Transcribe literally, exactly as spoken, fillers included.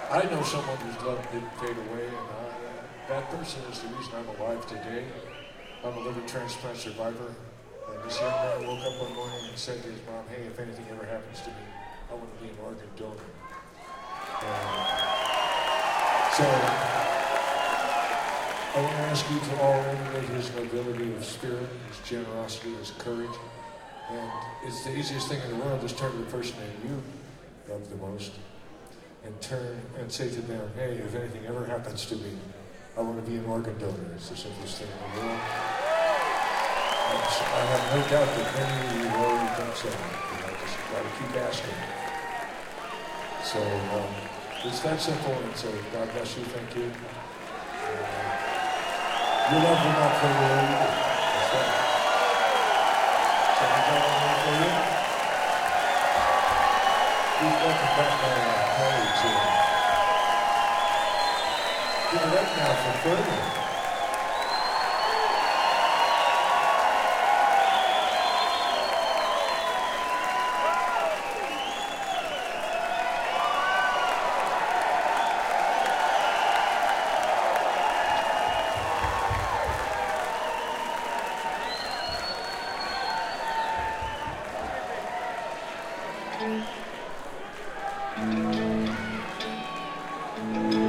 I know someone whose love didn't fade away, and I, that person is the reason I'm alive today. I'm a liver transplant survivor, and this young man woke up one morning and said to his mom, hey, if anything ever happens to me, I want to be an organ donor. And so, I want to ask you to all emulate his nobility of spirit, his generosity, his courage, and it's the easiest thing in the world. Just turn to the person that you love the most, and turn and say to them, hey, if anything ever happens to me, I want to be an organ donor. It's the simplest thing in the world. And I have no doubt that many of you have already done so. You know, just got to keep asking. So um, it's that simple, and so God bless you, thank you. Uh, your love will not fade away either. That's right. So we got anything for you? Please welcome back my colleagues here. Give it up now for Ferdinand. Mm-hmm.